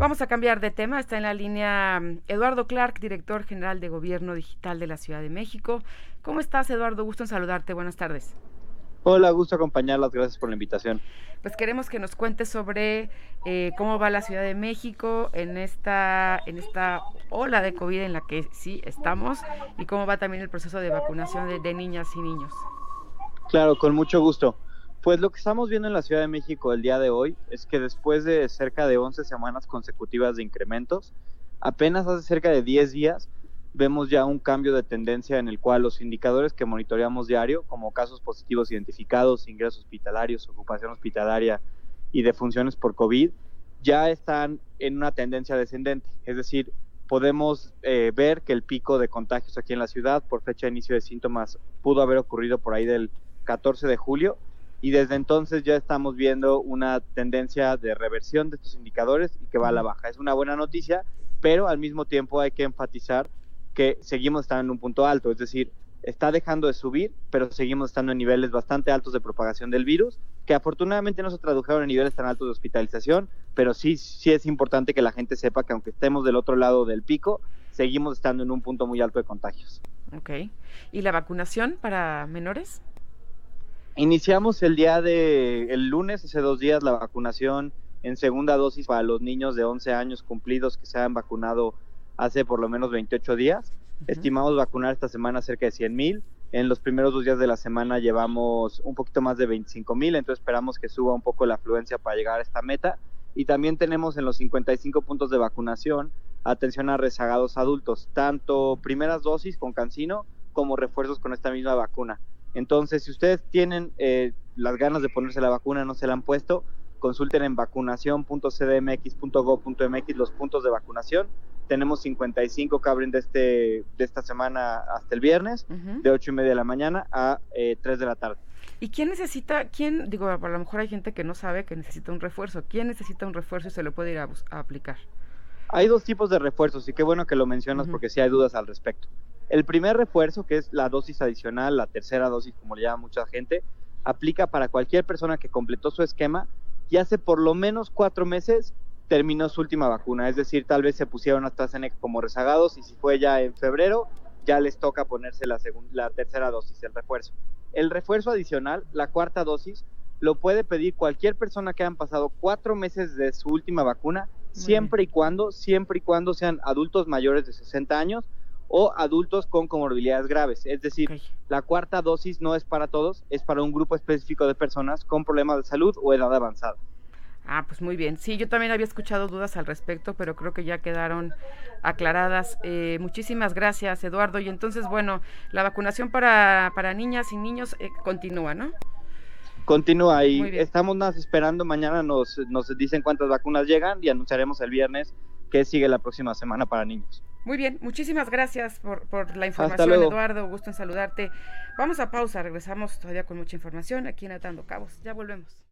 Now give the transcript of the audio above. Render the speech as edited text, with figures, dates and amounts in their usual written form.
Vamos a cambiar de tema. Está en la línea Eduardo Clark, director general de Gobierno Digital de la Ciudad de México. ¿Cómo estás, Eduardo? Gusto en saludarte. Buenas tardes. Hola, gusto acompañarlas, gracias por la invitación. Pues queremos que nos cuentes sobre cómo va la Ciudad de México en esta ola de COVID en la que sí estamos y cómo va también el proceso de vacunación de niñas y niños. Claro, con mucho gusto. Pues lo que estamos viendo en la Ciudad de México el día de hoy es que después de cerca de 11 semanas consecutivas de incrementos, apenas hace cerca de 10 días vemos ya un cambio de tendencia en el cual los indicadores que monitoreamos diario, como casos positivos identificados, ingresos hospitalarios, ocupación hospitalaria y defunciones por COVID, ya están en una tendencia descendente. Es decir, podemos ver que el pico de contagios aquí en la ciudad por fecha de inicio de síntomas pudo haber ocurrido por ahí del 14 de julio y desde entonces ya estamos viendo una tendencia de reversión de estos indicadores y que va a la baja. Es una buena noticia, pero al mismo tiempo hay que enfatizar que seguimos estando en un punto alto, es decir, está dejando de subir, pero seguimos estando en niveles bastante altos de propagación del virus, que afortunadamente no se tradujeron en niveles tan altos de hospitalización, pero sí es importante que la gente sepa que aunque estemos del otro lado del pico, seguimos estando en un punto muy alto de contagios. Ok. ¿Y la vacunación para menores? Iniciamos el lunes, hace 2 días, la vacunación en segunda dosis para los niños de 11 años cumplidos que se han vacunado hace por lo menos 28 días. Estimamos vacunar esta semana cerca de 100,000. En los primeros 2 días de la semana llevamos un poquito más de 25,000, entonces esperamos que suba un poco la afluencia para llegar a esta meta. Y también tenemos en los 55 puntos de vacunación atención a rezagados adultos, tanto primeras dosis con CanSino como refuerzos con esta misma vacuna. Entonces, si ustedes tienen las ganas de ponerse la vacuna, no se la han puesto, consulten en vacunación.cdmx.gov.mx los puntos de vacunación. Tenemos 55 que abren de esta semana hasta el viernes, de 8:30 de la mañana a 3 de la tarde. ¿Y digo, a lo mejor hay gente que no sabe que necesita un refuerzo? ¿Quién necesita un refuerzo y se lo puede ir a aplicar? Hay dos tipos de refuerzos y qué bueno que lo mencionas porque sí hay dudas al respecto. El primer refuerzo, que es la dosis adicional, la tercera dosis, como le llama mucha gente, aplica para cualquier persona que completó su esquema y hace por lo menos 4 meses terminó su última vacuna. Es decir, tal vez se pusieron AstraZeneca como rezagados y si fue ya en febrero, ya les toca ponerse la tercera dosis, el refuerzo. El refuerzo adicional, la cuarta dosis, lo puede pedir cualquier persona que hayan pasado 4 meses de su última vacuna, siempre y cuando sean adultos mayores de 60 años o adultos con comorbilidades graves. Es decir, la cuarta dosis no es para todos, es para un grupo específico de personas con problemas de salud o edad avanzada. Ah, pues muy bien. Sí, yo también había escuchado dudas al respecto, pero creo que ya quedaron aclaradas. Muchísimas gracias, Eduardo. Y entonces, bueno, la vacunación para niñas y niños continúa, ¿no? Continúa y Muy bien. estamos más esperando. Mañana nos dicen cuántas vacunas llegan y anunciaremos el viernes qué sigue la próxima semana para niños. Muy bien, muchísimas gracias por la Hasta información, luego. Eduardo. Gusto en saludarte. Vamos a pausa, regresamos todavía con mucha información aquí en Atando Cabos. Ya volvemos.